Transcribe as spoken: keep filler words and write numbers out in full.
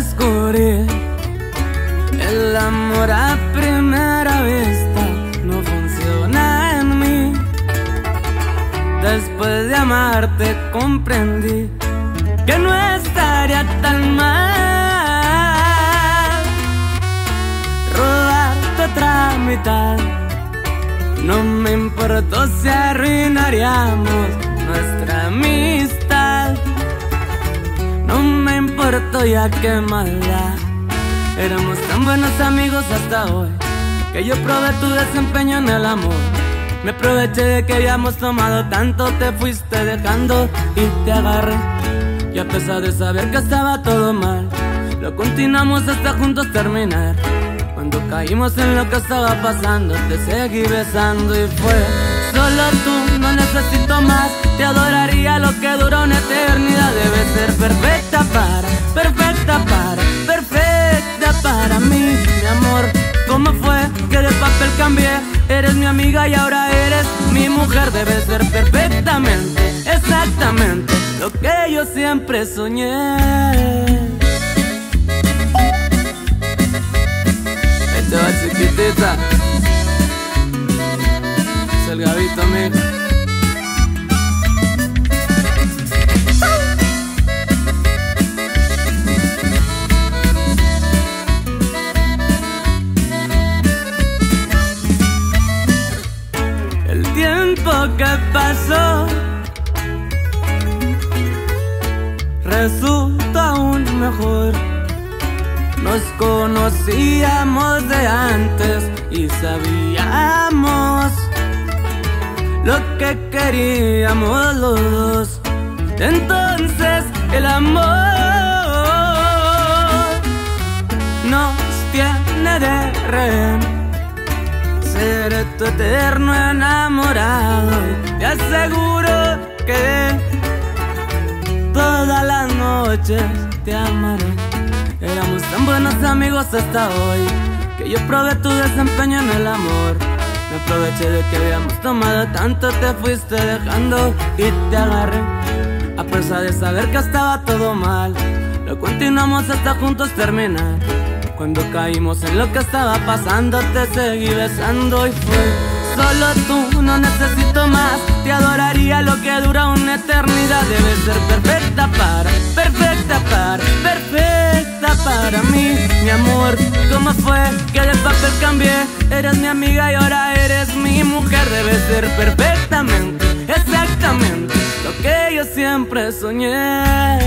descubrí el amor a primera vista no funciona en mí. Después de amarte comprendí que no estaría tan mal robarte otra mitad. No me importó si arruinaríamos nuestra amistad. No me importó ya qué maldad. Éramos tan buenos amigos hasta hoy que yo probé tu desempeño en el amor. Me aproveché de que habíamos tomado tanto, te fuiste dejando y te agarré. Y a pesar de saber que estaba todo mal, lo continuamos hasta juntos terminar. Cuando caímos en lo que estaba pasando, te seguí besando y fue solo tú, no necesito más. Te adoraría lo que dura una eternidad. Debes ser perfecta para, perfecta para, perfecta para mí, mi amor. ¿Cómo fue que de papel cambié? Eres mi amiga y ahora eres mi mujer. Debes ser perfectamente, exactamente lo que yo siempre soñé. Te va chiquitita, es el Gabito, amigo. El tiempo que pasó resulta aún mejor. Nos conocíamos de antes y sabíamos lo que queríamos los dos. Entonces el amor nos tiene de rehén. Seré tu eterno enamorado. Te aseguro que todas las noches te amaré. Éramos tan buenos amigos hasta hoy que yo probé tu desempeño en el amor. Me aproveché de que habíamos tomado tanto, te fuiste dejando y te agarré. A pesar de saber que estaba todo mal, lo continuamos hasta juntos terminar. Cuando caímos en lo que estaba pasando, te seguí besando y fue solo tú, no necesito más. Te adoraría lo que dura una eternidad. Debes ser perfecta para, perfecta para, perfecta para mí, mi amor. ¿Cómo fue que de papel cambié? Eres mi amiga y ahora eres mi mujer. Debes ser perfectamente, exactamente lo que yo siempre soñé.